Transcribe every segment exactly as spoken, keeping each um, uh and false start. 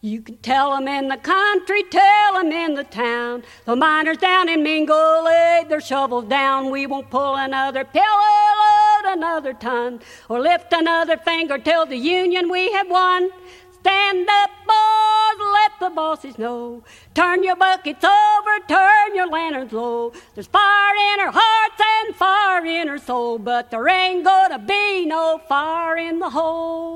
You can tell 'em in the country, tell 'em in the town. The miners down in Mingo laid their shovels down. We won't pull another pillow, load another ton, or lift another finger till the union we have won. Stand up, boys, let the bosses know. Turn your buckets over, turn your lanterns low. There's fire in our hearts and fire in our soul, but there ain't gonna be no fire in the hole.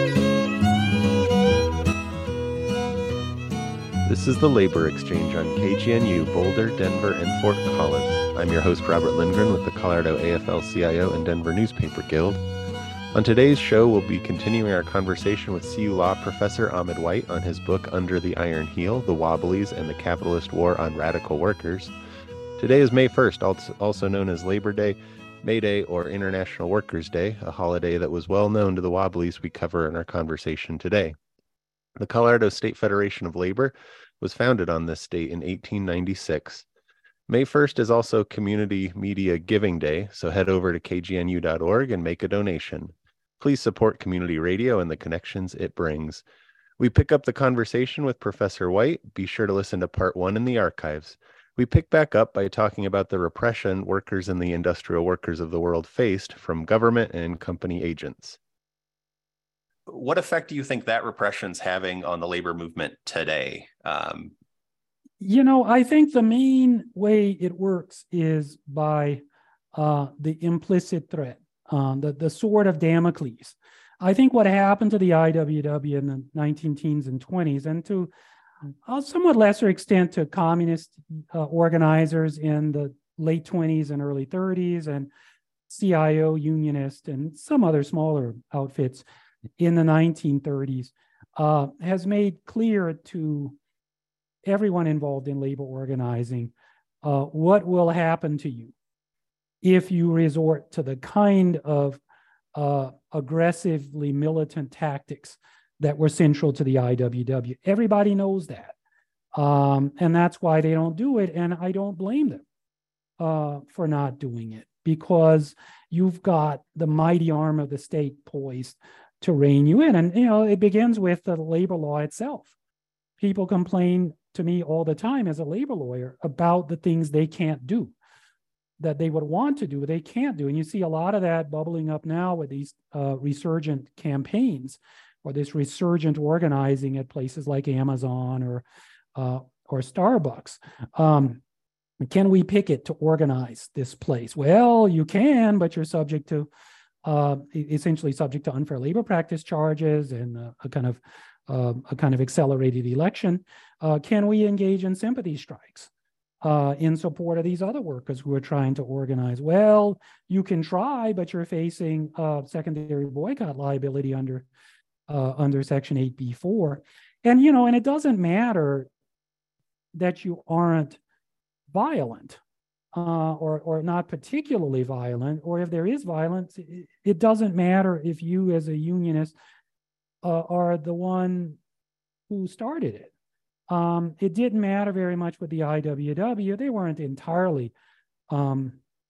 This is the Labor Exchange on K G N U, Boulder, Denver, and Fort Collins. I'm your host, Robert Lindgren, with the Colorado A F L C I O and Denver Newspaper Guild. On today's show, we'll be continuing our conversation with C U Law professor Ahmed White on his book Under the Iron Heel, The Wobblies and the Capitalist War on Radical Workers. Today is May first, also known as Labor Day, May Day, or International Workers' Day, a holiday that was well known to the Wobblies we cover in our conversation today. The Colorado State Federation of Labor was founded on this date in eighteen ninety-six. May first is also Community Media Giving Day, so head over to K G N U dot org and make a donation. Please support community radio and the connections it brings. We pick up the conversation with Professor White. Be sure to listen to part one in the archives. We pick back up by talking about the repression workers and the industrial workers of the world faced from government and company agents. What effect do you think that repression's having on the labor movement today? Um, you know, I think the main way it works is by uh, the implicit threat. Um, the, the sword of Damocles. I think what happened to the I W W in the nineteen teens and twenties, and to a somewhat lesser extent to communist uh, organizers in the late twenties and early thirties, and C I O unionists and some other smaller outfits in the nineteen thirties, uh, has made clear to everyone involved in labor organizing uh, what will happen to you if you resort to the kind of uh, aggressively militant tactics that were central to the I W W. Everybody knows that. Um, and that's why they don't do it. And I don't blame them uh, for not doing it, because you've got the mighty arm of the state poised to rein you in. And, you know, it begins with the labor law itself. People complain to me all the time as a labor lawyer about the things they can't do, that they would want to do, they can't do. And you see a lot of that bubbling up now with these uh, resurgent campaigns, or this resurgent organizing at places like Amazon or uh, or Starbucks. Um, can we picket to organize this place? Well, you can, but you're subject to, uh, essentially subject to unfair labor practice charges and a, a kind of uh, a kind of accelerated election. Uh, can we engage in sympathy strikes Uh, in support of these other workers who are trying to organize? Well, you can try, but you're facing uh, secondary boycott liability under uh, under Section eight B four. And, you know, and it doesn't matter that you aren't violent uh, or, or not particularly violent, or if there is violence, it, it doesn't matter if you as a unionist uh, are the one who started it. Um, it didn't matter very much with the I W W. They weren't entirely um,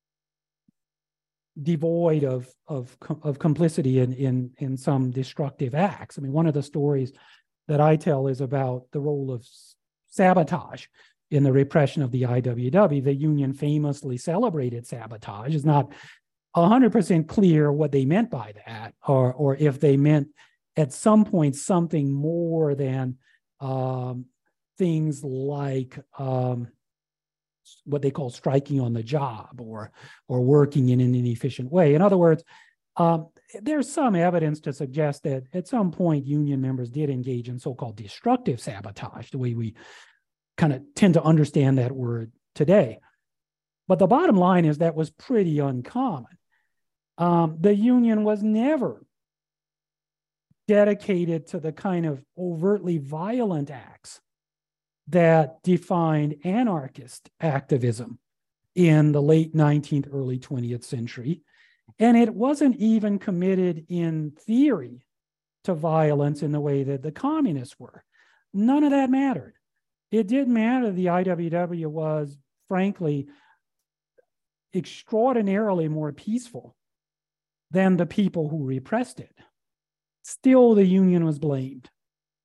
devoid of of, of complicity in, in, in some destructive acts. I mean, one of the stories that I tell is about the role of sabotage in the repression of the I W W. The union famously celebrated sabotage. It's not one hundred percent clear what they meant by that, or, or if they meant at some point something more than um, things like um, what they call striking on the job, or or working in an inefficient way. In other words, um, there's some evidence to suggest that at some point union members did engage in so-called destructive sabotage, the way we kind of tend to understand that word today. But the bottom line is that was pretty uncommon. Um, the union was never dedicated to the kind of overtly violent acts that defined anarchist activism in the late nineteenth, early twentieth century. And it wasn't even committed in theory to violence in the way that the communists were. None of that mattered. It didn't matter. The I W W was, frankly, extraordinarily more peaceful than the people who repressed it. Still, the union was blamed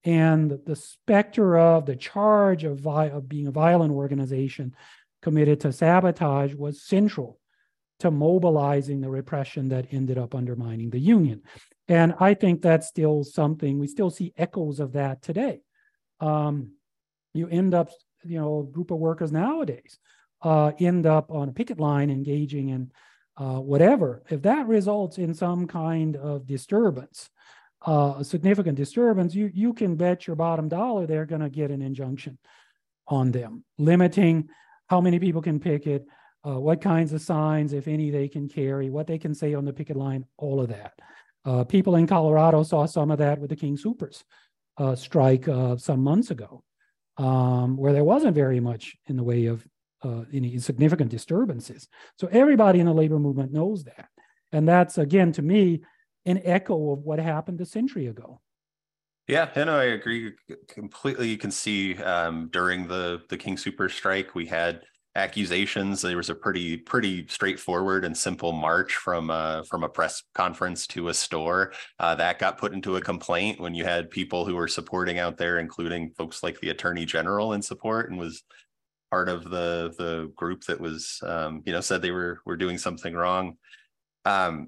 And the specter of the charge of, vi- of being a violent organization committed to sabotage was central to mobilizing the repression that ended up undermining the Union. And I think that's still something, we still see echoes of that today. Um, you end up, you know, a group of workers nowadays uh, end up on a picket line engaging in uh, whatever. If that results in some kind of disturbance, uh, a significant disturbance, you, you can bet your bottom dollar they're going to get an injunction on them, limiting how many people can picket, uh, what kinds of signs, if any, they can carry, what they can say on the picket line, all of that. Uh, people in Colorado saw some of that with the King Soopers uh, strike uh, some months ago, um, where there wasn't very much in the way of uh, any significant disturbances. So everybody in the labor movement knows that. And that's, again, to me, an echo of what happened a century ago. Yeah, and I agree completely. You can see um, during the, the King Soopers strike, we had accusations. There was a pretty pretty straightforward and simple march from uh, from a press conference to a store. Uh, that got put into a complaint when you had people who were supporting out there, including folks like the Attorney General in support, and was part of the the group that was um, you know said they were were doing something wrong. Um,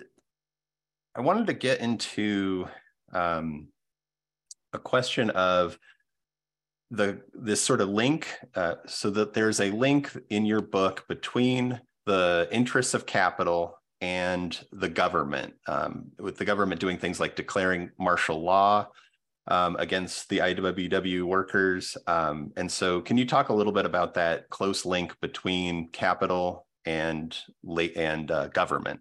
I wanted to get into um, a question of the this sort of link, uh, so that there's a link in your book between the interests of capital and the government, um, with the government doing things like declaring martial law um, against the I W W workers. Um, and so can you talk a little bit about that close link between capital and, and uh, government?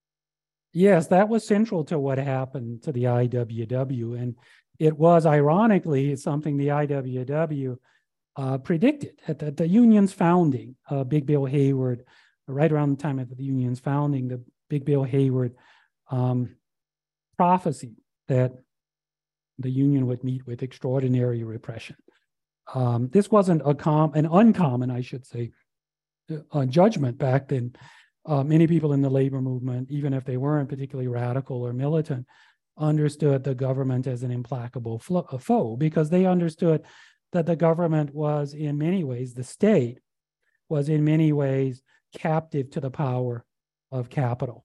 Yes, that was central to what happened to the I W W. And it was, ironically, something the I W W uh, predicted at the, the union's founding. Uh, Big Bill Hayward, right around the time of the union's founding, the Big Bill Hayward um, prophecy that the union would meet with extraordinary repression. Um, this wasn't a com- an uncommon, I should say, uh, judgment back then. Uh, many people in the labor movement, even if they weren't particularly radical or militant, understood the government as an implacable flo- foe, because they understood that the government was in many ways, the state was in many ways captive to the power of capital.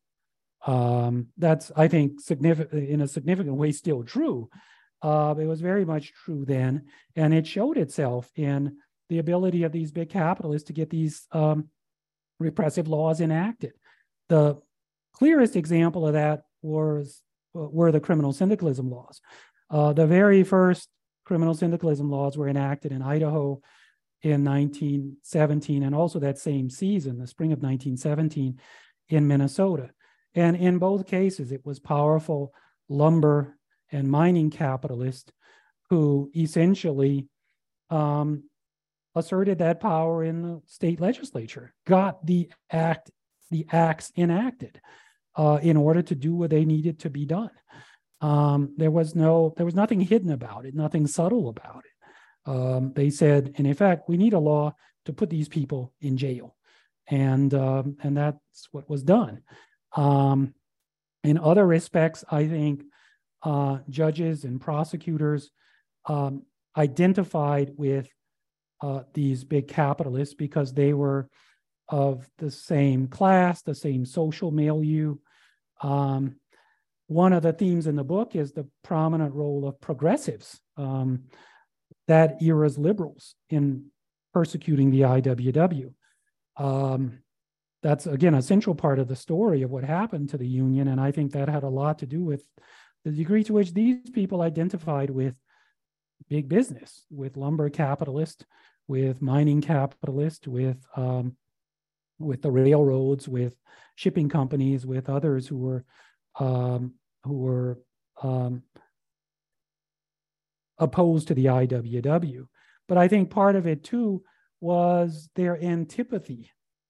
Um, that's, I think, significant in a significant way still true. Uh, it was very much true then, and it showed itself in the ability of these big capitalists to get these um, repressive laws enacted. The clearest example of that was were the criminal syndicalism laws. Uh, the very first criminal syndicalism laws were enacted in Idaho in nineteen seventeen, and also that same season, the spring of nineteen seventeen, in Minnesota. And in both cases, it was powerful lumber and mining capitalists who essentially um, asserted that power in the state legislature, got the act, the acts enacted uh, in order to do what they needed to be done. Um, there was no, there was nothing hidden about it, nothing subtle about it. Um, they said, and in fact, we need a law to put these people in jail, and um, and that's what was done. Um, in other respects, I think uh, judges and prosecutors um, identified with uh, these big capitalists because they were of the same class, the same social milieu. Um, one of the themes in the book is the prominent role of progressives, um, that era's liberals, in persecuting the I W W. Um, that's, again, a central part of the story of what happened to the union, and I think that had a lot to do with the degree to which these people identified with big business, with lumber capitalists, with mining capitalists, with um, with the railroads, with shipping companies, with others who were um, who were um, opposed to the I W W. But I think part of it too was their antipathy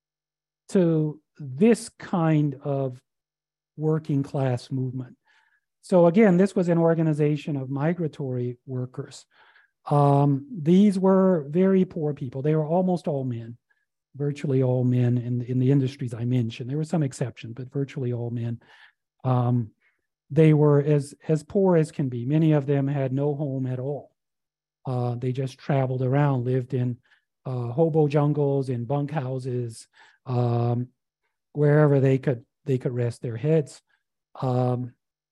to this kind of working class movement. So again, this was an organization of migratory workers. Um, these were very poor people. They were almost all men, virtually all men in, in the industries I mentioned. There were some exceptions, but virtually all men. Um, they were as, as poor as can be. Many of them had no home at all. Uh, they just traveled around, lived in uh, hobo jungles, in bunkhouses, um, wherever they could they could rest their heads. Um,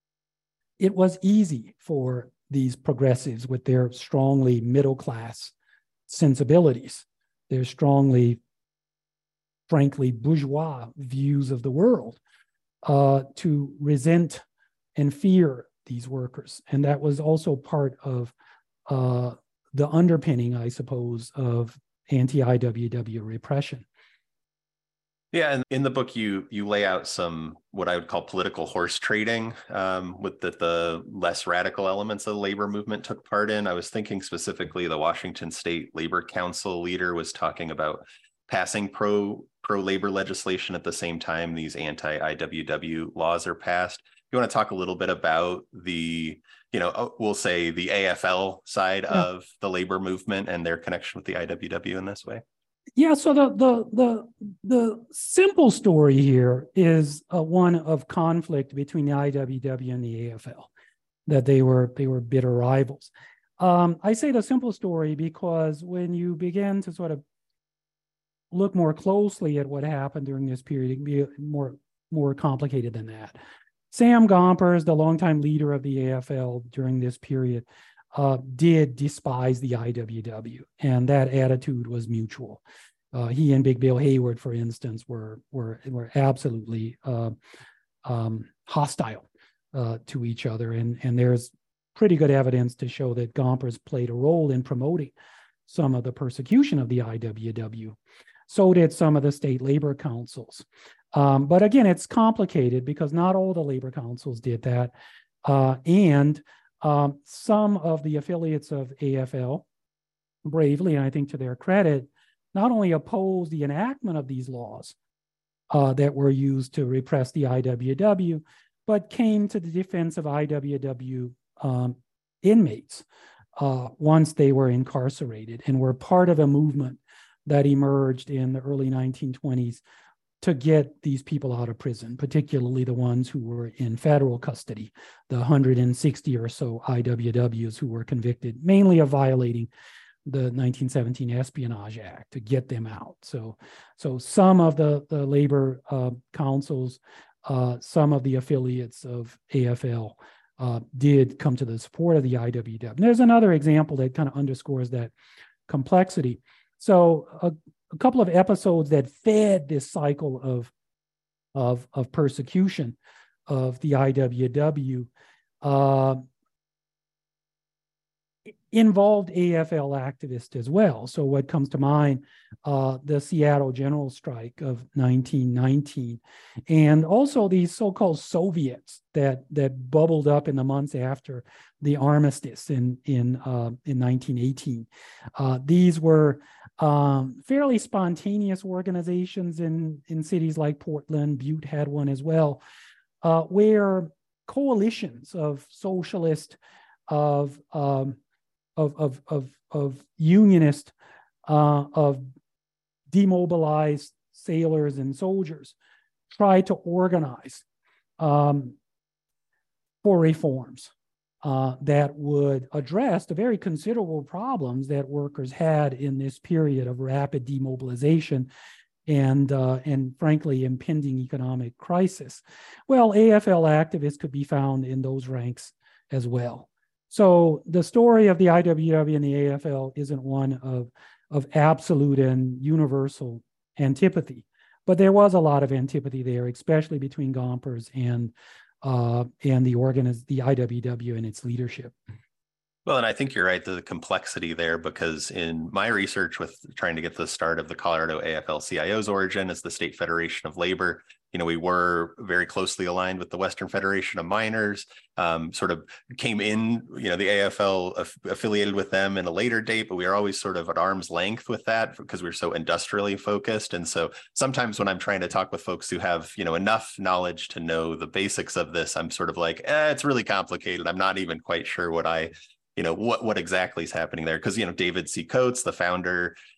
it was easy for these progressives with their strongly middle-class sensibilities, their strongly, frankly, bourgeois views of the world, uh, to resent and fear these workers. And that was also part of uh, the underpinning, I suppose, of anti-I W W repression. Yeah, and in the book, you you lay out some what I would call political horse trading um, with the, the less radical elements of the labor movement took part in. I was thinking specifically the Washington State Labor Council leader was talking about passing pro pro labor legislation at the same time these anti-I W W laws are passed. You want to talk a little bit about the, you know, we'll say the A F L side yeah. of the labor movement and their connection with the I W W in this way? Yeah, so the the the the simple story here is uh, one of conflict between the I W W and the A F L, that they were they were bitter rivals. Um, I say the simple story because when you begin to sort of look more closely at what happened during this period, it can be more more complicated than that. Sam Gompers, the longtime leader of the A F L during this period, Uh, did despise the I W W, and that attitude was mutual. Uh, he and Big Bill Hayward, for instance, were were were absolutely uh, um, hostile uh, to each other, and and there's pretty good evidence to show that Gompers played a role in promoting some of the persecution of the I W W. So did some of the state labor councils. Um, but again, it's complicated because not all the labor councils did that, uh, and Um, some of the affiliates of A F L bravely, and I think to their credit, not only opposed the enactment of these laws uh, that were used to repress the I W W, but came to the defense of I W W um, inmates uh, once they were incarcerated, and were part of a movement that emerged in the early nineteen twenties to get these people out of prison, particularly the ones who were in federal custody, the one hundred sixty or so I W Ws who were convicted mainly of violating the nineteen seventeen Espionage Act, to get them out. So, so some of the, the labor uh, councils, uh, some of the affiliates of A F L uh, did come to the support of the I W W. And there's another example that kind of underscores that complexity. So a, a couple of episodes that fed this cycle of, of, of persecution of the I W W uh, involved A F L activists as well. So what comes to mind, uh, the Seattle General Strike of nineteen nineteen, and also these so-called Soviets that that bubbled up in the months after the armistice in in uh, in nineteen eighteen. Uh, these were um, fairly spontaneous organizations in in cities like Portland. Butte had one as well, uh, where coalitions of socialist, of um, Of, of, of, of unionist, uh, of demobilized sailors and soldiers, try to organize um, for reforms uh, that would address the very considerable problems that workers had in this period of rapid demobilization and, uh, and frankly, impending economic crisis. Well, A F L activists could be found in those ranks as well. So the story of the I W W and the A F L isn't one of, of absolute and universal antipathy, but there was a lot of antipathy there, especially between Gompers and uh, and the organiz- the I W W and its leadership. Well, and I think you're right, the complexity there, because in my research with trying to get the start of the Colorado A F L C I O's origin as the State Federation of Labor, you know, we were very closely aligned with the Western Federation of Miners, um, sort of came in, you know, the A F L aff- affiliated with them in a later date, but we are always sort of at arm's length with that because we're so industrially focused. And so sometimes when I'm trying to talk with folks who have, you know, enough knowledge to know the basics of this, I'm sort of like, eh, it's really complicated. I'm not even quite sure what I, you know, what, what exactly is happening there. Because, you know, David C. Coates, the founder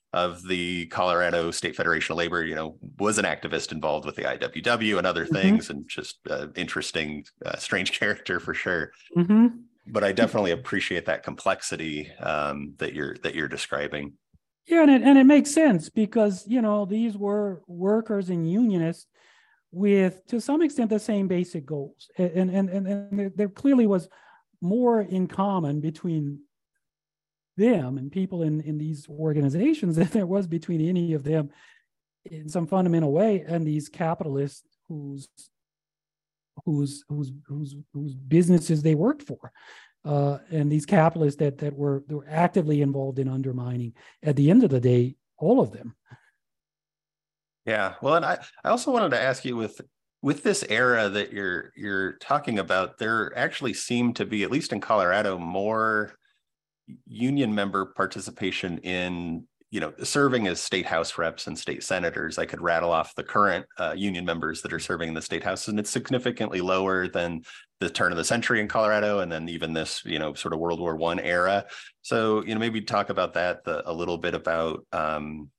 of the Colorado State Federation of Labor, you know, was an activist involved with the I W W and other mm-hmm. things, and just uh, interesting, uh, strange character for sure. Mm-hmm. But I definitely appreciate that complexity um, that you're that you're describing. Yeah, and it, and it makes sense because, you know, these were workers and unionists with, to some extent, the same basic goals. And, and, and, and there clearly was more in common between them and people in, in these organizations than there was between any of them in some fundamental way and these capitalists whose whose whose whose, whose businesses they worked for. Uh, and these capitalists that that were, that were actively involved in undermining, at the end of the day, all of them. Yeah, well, and I, I also wanted to ask you, with with this era that you're you're talking about, there actually seemed to be, at least in Colorado, more union member participation in, you know, serving as state house reps and state senators. I could rattle off the current uh, union members that are serving in the state house, and it's significantly lower than the turn of the century in Colorado, and then even this, you know, sort of World War One era. So, you know, maybe talk about that the, a little bit about um,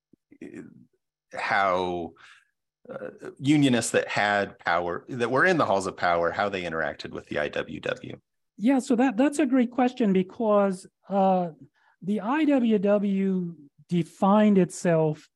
how uh, unionists that had power, that were in the halls of power, how they interacted with the I W W. Yeah, so that that's a great question, because uh, the I W W defined itself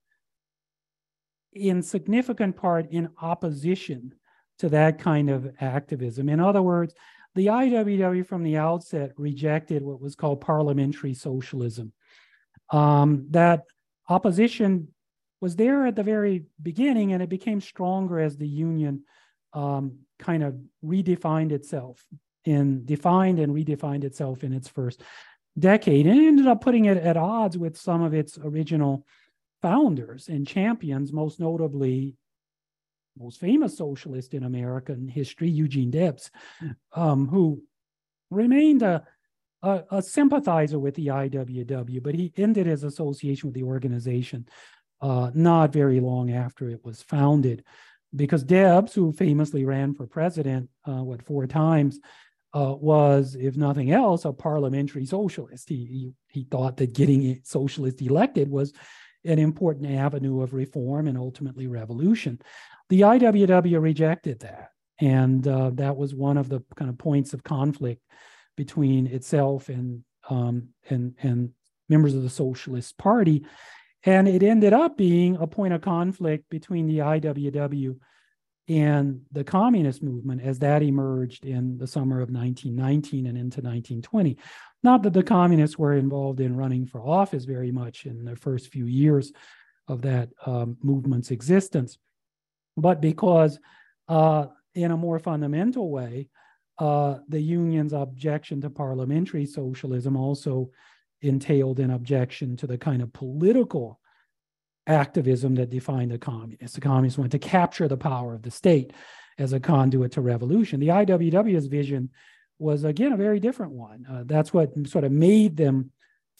in significant part in opposition to that kind of activism. In other words, the I W W from the outset rejected what was called parliamentary socialism. Um, that opposition was there at the very beginning, and it became stronger as the union um, kind of redefined itself and defined and redefined itself in its first decade, and ended up putting it at odds with some of its original founders and champions, most notably most famous socialist in American history, Eugene Debs, um, who remained a, a, a sympathizer with the I W W, but he ended his association with the organization uh, not very long after it was founded, because Debs, who famously ran for president, uh, what, four times, uh, was, if nothing else, a parliamentary socialist. He, he, he thought that getting a socialist elected was an important avenue of reform and ultimately revolution. The I W W rejected that, and uh, that was one of the kind of points of conflict between itself and um, and and members of the Socialist Party, and it ended up being a point of conflict between the I W W and the communist movement as that emerged in the summer of nineteen nineteen and into nineteen twenty. Not that the communists were involved in running for office very much in the first few years of that um, movement's existence, but because uh, in a more fundamental way, uh, the union's objection to parliamentary socialism also entailed an objection to the kind of political activism that defined the communists. The communists wanted to capture the power of the state as a conduit to revolution. The I W W's vision was, again, a very different one. Uh, that's what sort of made them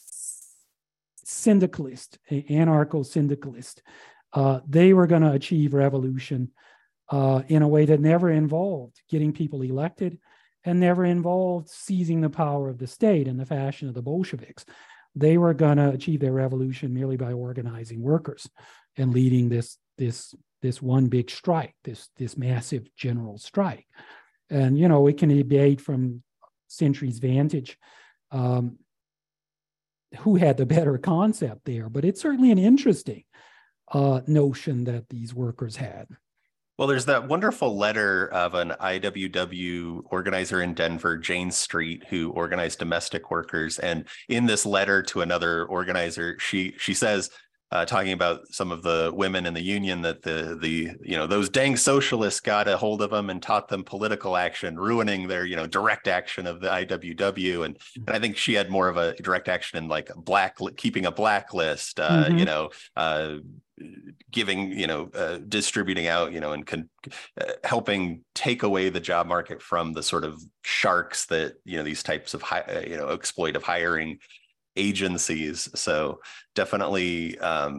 syndicalist, anarcho-syndicalist. Uh, they were going to achieve revolution uh, in a way that never involved getting people elected and never involved seizing the power of the state in the fashion of the Bolsheviks. They were going to achieve their revolution merely by organizing workers and leading this, this, this one big strike, this, this massive general strike. And, you know, we can debate from Century's vantage um, who had the better concept there, but it's certainly an interesting uh, notion that these workers had. Well, there's that wonderful letter of an I W W organizer in Denver, Jane Street, who organized domestic workers. And in this letter to another organizer, she she says, Uh, talking about some of the women in the union, that the the you know those dang socialists got a hold of them and taught them political action, ruining their you know direct action of the I W W. And, and I think she had more of a direct action in like black keeping a blacklist, uh, mm-hmm. you know, uh, giving you know uh, distributing out you know and con- uh, helping take away the job market from the sort of sharks that you know these types of high, uh, you know exploitive hiring agencies. So definitely um,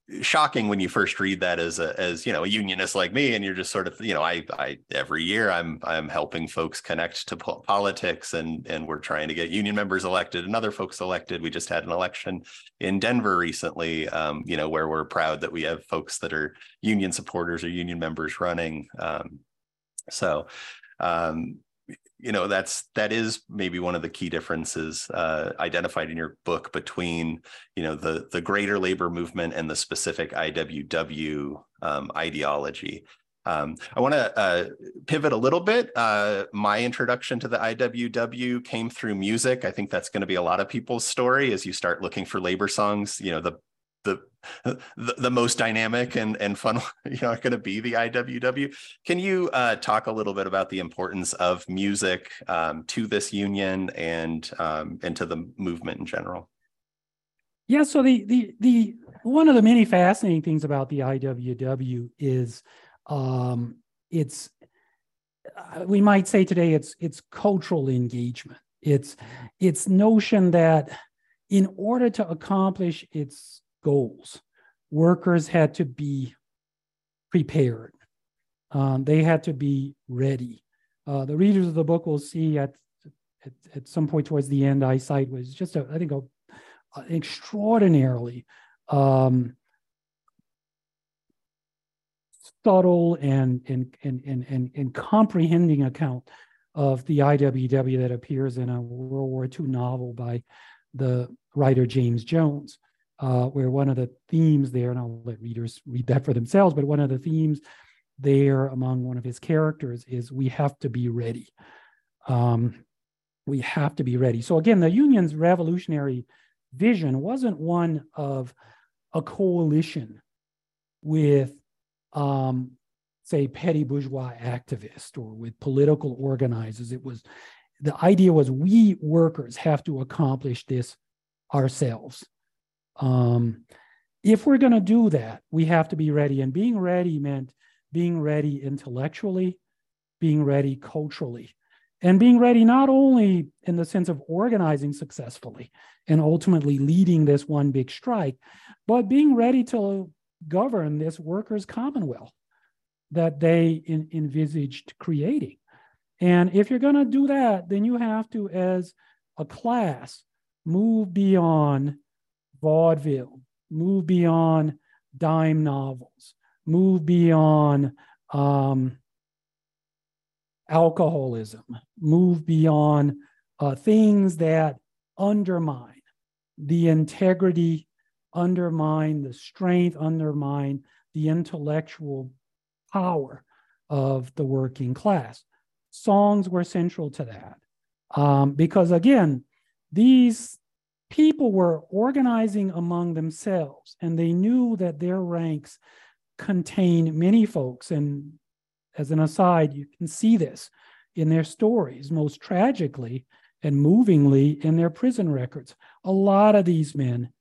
shocking when you first read that as a, as, you know, a unionist like me, and you're just sort of, you know, I, I, every year I'm, I'm helping folks connect to po- politics, and, and we're trying to get union members elected and other folks elected. We just had an election in Denver recently, um, you know, where we're proud that we have folks that are union supporters or union members running. Um, so, um, you know, that's, that is maybe one of the key differences uh, identified in your book between, you know, the, the greater labor movement and the specific I W W um, ideology. Um, I want to uh, pivot a little bit. Uh, my introduction to the I W W came through music. I think that's going to be a lot of people's story as you start looking for labor songs. You know, the the the, the most dynamic and, and fun, you know, are going to be the I W W. Can you uh, talk a little bit about the importance of music um, to this union and um, and to the movement in general? Yeah, so the the the one of the many fascinating things about the I W W is um, it's uh, we might say today it's it's cultural engagement. It's it's notion that in order to accomplish its goals, workers had to be prepared. Um, they had to be ready. Uh, the readers of the book will see at, at at some point towards the end, I cite was just a, I think a, a extraordinarily um, subtle and and, and and and and comprehending account of the I W W that appears in a World War Two novel by the writer James Jones. Uh, where one of the themes there, and I'll let readers read that for themselves, but one of the themes there among one of his characters is we have to be ready. Um, we have to be ready. So again, the union's revolutionary vision wasn't one of a coalition with, um, say, petty bourgeois activists or with political organizers. It was, the idea was we workers have to accomplish this ourselves. Um, if we're going to do that, we have to be ready. And being ready meant being ready intellectually, being ready culturally, and being ready not only in the sense of organizing successfully and ultimately leading this one big strike, but being ready to govern this workers' commonwealth that they in, envisaged creating. And if you're going to do that, then you have to, as a class, move beyond vaudeville, move beyond dime novels, move beyond um, alcoholism, move beyond uh, things that undermine the integrity, undermine the strength, undermine the intellectual power of the working class. Songs were central to that um, because, again, these people were organizing among themselves, and they knew that their ranks contained many folks. And as an aside, you can see this in their stories, most tragically and movingly in their prison records. A lot of these men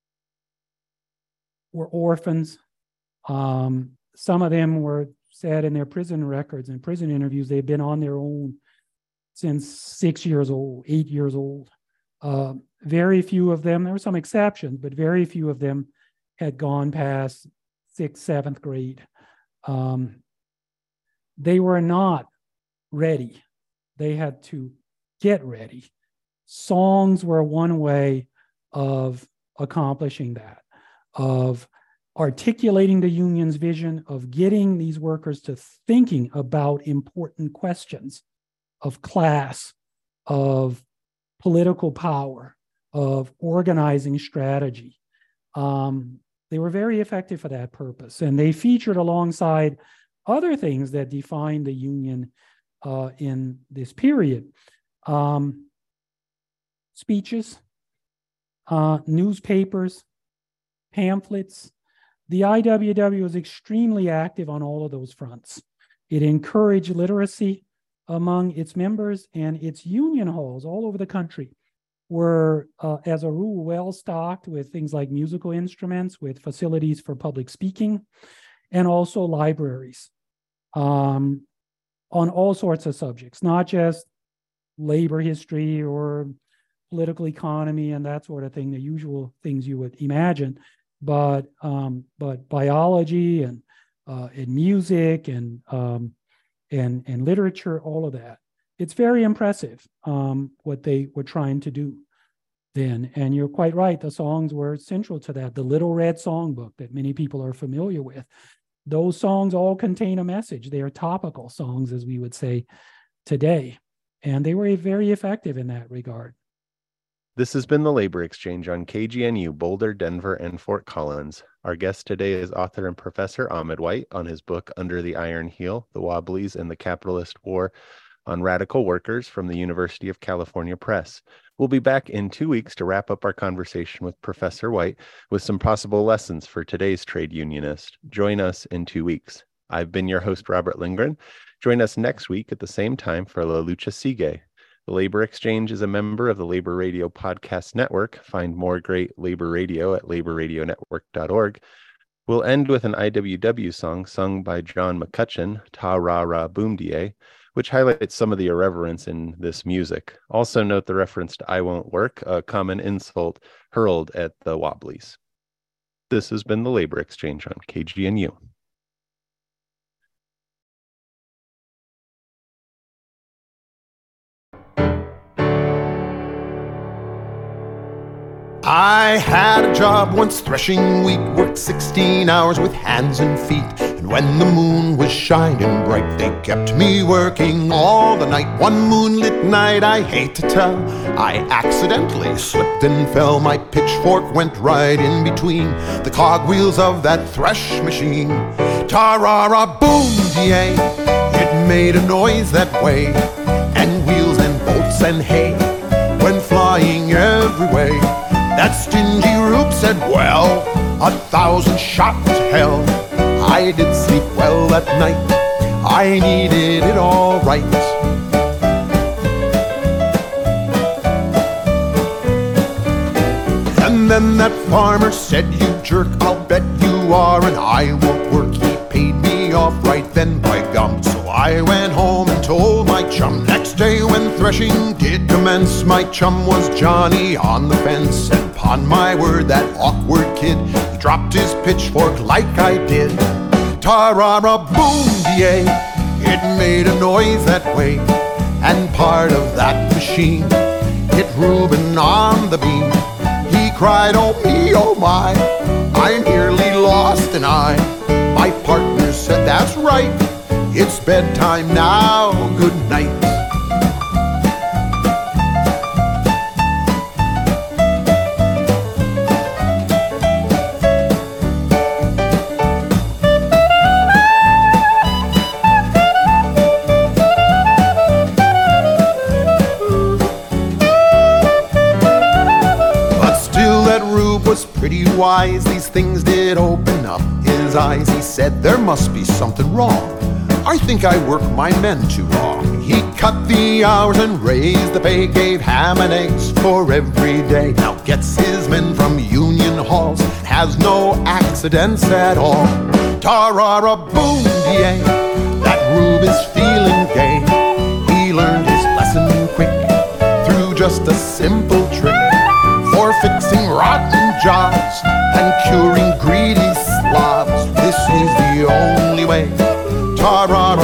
were orphans. Um, some of them were said in their prison records and prison interviews, they've been on their own since six years old, eight years old. Uh, very few of them, there were some exceptions, but very few of them had gone past sixth, seventh grade. Um, they were not ready. They had to get ready. Songs were one way of accomplishing that, of articulating the union's vision, of getting these workers to thinking about important questions of class, of political power, of organizing strategy. Um, they were very effective for that purpose, and they featured alongside other things that defined the union uh, in this period. Um, speeches, uh, newspapers, pamphlets. The I W W was extremely active on all of those fronts. It encouraged literacy among its members, and its union halls all over the country were, uh, as a rule, well stocked with things like musical instruments, with facilities for public speaking, and also libraries um, on all sorts of subjects, not just labor history or political economy and that sort of thing, the usual things you would imagine, but um, but biology and uh, and music and um, and and literature, all of that. It's very impressive um, what they were trying to do then. And you're quite right. The songs were central to that. The Little Red Songbook that many people are familiar with. Those songs all contain a message. They are topical songs, as we would say today. And they were very effective in that regard. This has been the Labor Exchange on K G N U, Boulder, Denver, and Fort Collins. Our guest today is author and Professor Ahmed White on his book, Under the Iron Heel, The Wobblies and the Capitalist War on Radical Workers from the University of California Press. We'll be back in two weeks to wrap up our conversation with Professor White with some possible lessons for today's trade unionist. Join us in two weeks. I've been your host, Robert Lindgren. Join us next week at the same time for La Lucha Sigue. The Labor Exchange is a member of the Labor Radio Podcast Network. Find more great labor radio at labor radio network dot org. We'll end with an I W W song sung by John McCutcheon, Ta Ra Ra Boom Die, which highlights some of the irreverence in this music. Also note the reference to I Won't Work, a common insult hurled at the Wobblies. This has been the Labor Exchange on K G N U. I had a job once threshing wheat, worked sixteen hours with hands and feet. And when the moon was shining bright, they kept me working all the night. One moonlit night, I hate to tell, I accidentally slipped and fell. My pitchfork went right in between the cogwheels of that thresh machine. Ta-ra-ra, boom, die, it made a noise that way. And wheels and bolts and hay went flying every way. That stingy rube said, well, a thousand shot to hell. I did sleep well that night, I needed it all right. And then that farmer said, you jerk, I'll bet you are, and I won't work. He paid me off right then, by gum. So I went home and told my chum. Next day when threshing did commence, my chum was Johnny on the fence. And upon my word, that awkward kid, he dropped his pitchfork like I did. Ta-ra-ra, boom, die, it made a noise that way. And part of that machine hit Reuben on the beam. He cried, oh me, oh my, I nearly lost an eye. My partner said, that's right, it's bedtime now, good night. Was pretty wise, these things did open up his eyes. He said, there must be something wrong, I think I work my men too long. He cut the hours and raised the pay, gave ham and eggs for every day. Now gets his men from union halls, has no accidents at all. Ta-ra-ra, boom, die, that rube is feeling gay. He learned his lesson quick through just a simple trick for fixing rotten jobs and curing greedy slobs. This is the only way. Ta-ra-ra,